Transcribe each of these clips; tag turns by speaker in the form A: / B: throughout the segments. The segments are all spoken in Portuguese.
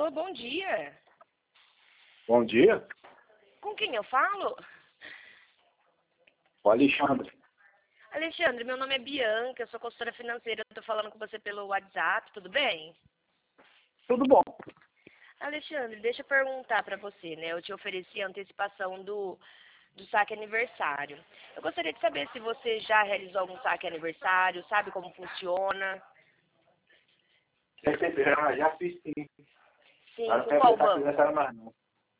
A: Alô, bom dia.
B: Bom dia,
A: Com quem eu falo?
B: o Alexandre.
A: Alexandre, meu nome é Bianca, eu sou consultora financeira, eu tô falando com você pelo WhatsApp, tudo bem?
B: Tudo bom?
A: Alexandre, deixa eu perguntar pra você, né? Eu te ofereci a antecipação do saque aniversário. Eu gostaria de saber se você já realizou algum saque aniversário, sabe como funciona?
B: Já fiz sim.
A: Sim,
B: Mas não
A: com
B: quero
A: qual
B: prestar
A: banco?
B: aniversário mais não.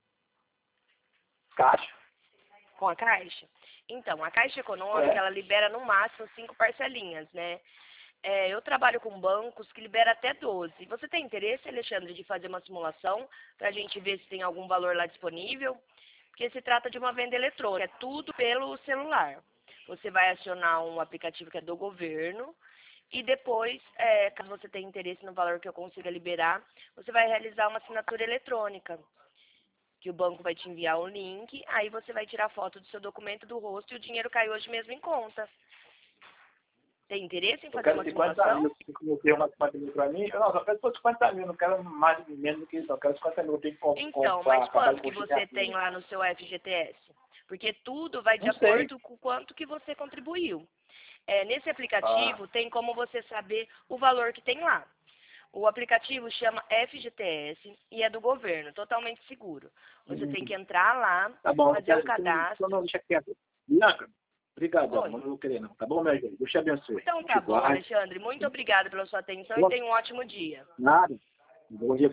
B: Caixa?
A: Com a Caixa? Então, a Caixa Econômica,
B: É.
A: ela libera no máximo 5 parcelinhas, né? Eu trabalho com bancos que liberam até 12. Você tem interesse, Alexandre, de fazer uma simulação para a gente ver se tem algum valor lá disponível? Porque se trata de uma venda eletrônica, é tudo pelo celular. Você vai acionar um aplicativo que é do governo e depois, caso você tenha interesse no valor que eu consiga liberar, você vai realizar uma assinatura eletrônica, que o banco vai te enviar o link, aí você vai tirar foto do seu documento do rosto e o dinheiro cai hoje mesmo em conta. Tem interesse em
B: Eu
A: fazer
B: quero
A: uma
B: 50
A: simulação?
B: mil. Se você ter uma 50 mil para mim, eu não, só quero 50 mil, não quero mais menos do que isso. Eu quero 50 mil, eu tenho que
A: Então,
B: comprar,
A: mas
B: acabar de
A: quanto que
B: construir minha
A: você tem
B: filha.
A: lá no seu FGTS? Porque tudo vai de
B: Não sei.
A: acordo com quanto que você contribuiu. Nesse
B: Ah,
A: aplicativo tem como você saber o valor que tem lá. O aplicativo chama FGTS e é do governo, totalmente seguro. Você tem
B: hum,
A: que entrar lá,
B: tá bom, eu
A: fazer o
B: quero, então não
A: cadastro.
B: deixa quieto. Bianca, obrigadão, mas
A: Oi.
B: não vou querer não, tá bom, meu gente? Deus te abençoe.
A: Então
B: Te
A: tá bom,
B: guarde.
A: Alexandre. Muito obrigada pela sua atenção e tenha um ótimo dia.
B: Nada. Bom dia